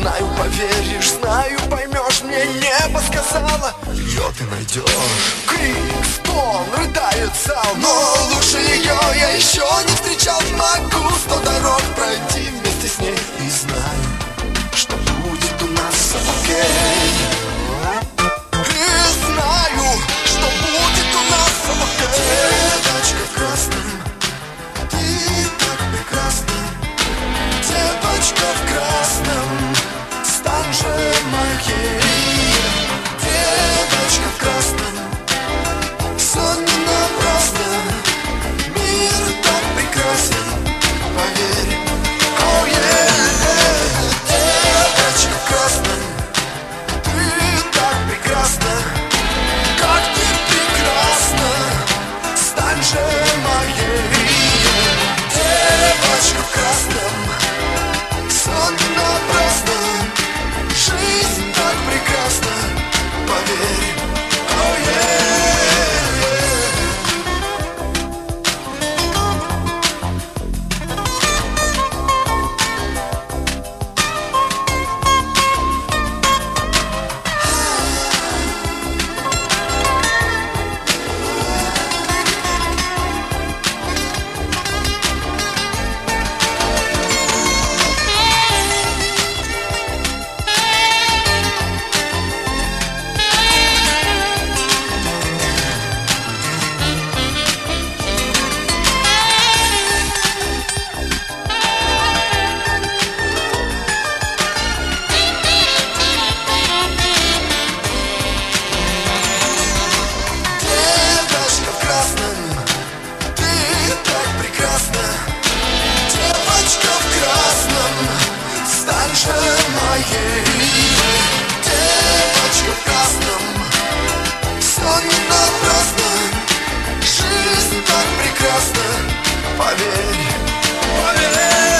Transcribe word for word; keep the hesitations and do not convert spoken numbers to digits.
Знаю, поверишь, знаю, поймешь, мне небо сказала: ее ты найдешь. Крик, стон, рыдает зал, но лучше ее я еще не встречал. Могу сто дорог пройти вместе с ней и знаю, что будет у нас окей. И знаю, что будет у нас окей. Девочка в красном, ты так прекрасна. Девочка в красном, стань же моей. Девочка в красном, сон не напрасно. Мир так прекрасен, поверь. Oh yeah. Девочка в красном, ты так прекрасна. Как ты прекрасна, стань же моей. Девочка в красном, сон не напрасно. Жизнь так прекрасна, поверь. Oh yeah. Поверь, поверь.